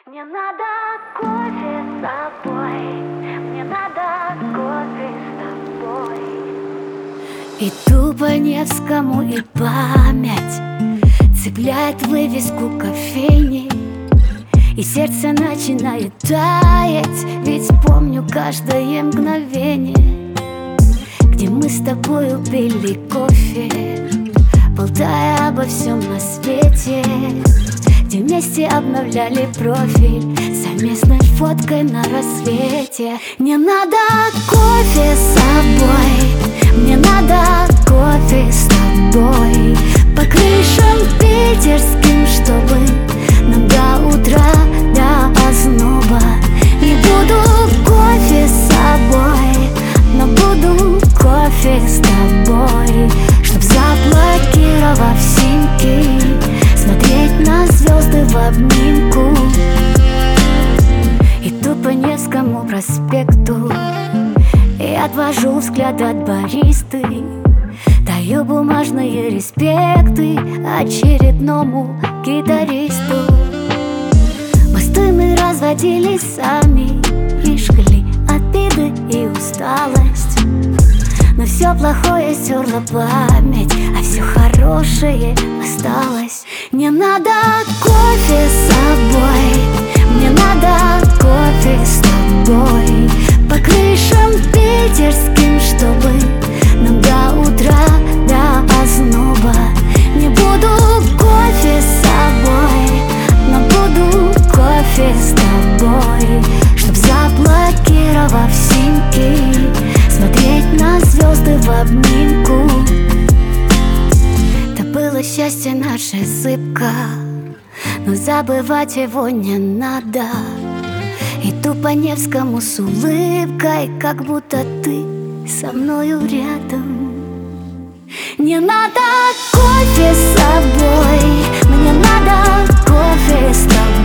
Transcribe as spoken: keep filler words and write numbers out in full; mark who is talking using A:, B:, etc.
A: Мне надо кофе с собой, мне надо кофе с тобой.
B: Иду по Невскому, и память цепляет вывеску кофейни, и сердце начинает таять, ведь помню каждое мгновение, где мы с тобою пили кофе, болтая обо всем на свете, где вместе обновляли профиль совместной фоткой на рассвете. Мне надо кофе с собой, мне надо кофе с тобой, по крышам питерским, чтобы нам до утра, до озноба. Не буду кофе с собой, но буду кофе с тобой, чтоб, заблокировав симки, смотреть на звезды в обнимку. Иду по Невскому проспекту и отвожу взгляд от баристы, даю бумажные респекты очередному гитаристу. Мосты мы разводили сами, и жгли обиды и усталость, но все плохое стерла память, а все хорошее осталось. Мне надо кофе с собой, мне надо кофе с тобой, по крышам питерским, чтобы нам до утра, до озноба. Не буду кофе с собой, но буду кофе с тобой, чтоб, заблокировав симки, смотреть на звезды в обнимку. Да было счастье наше зыбко, но забывать его не надо. Иду по Невскому с улыбкой, как будто ты со мною рядом. Не надо кофе с собой, мне надо кофе с тобой,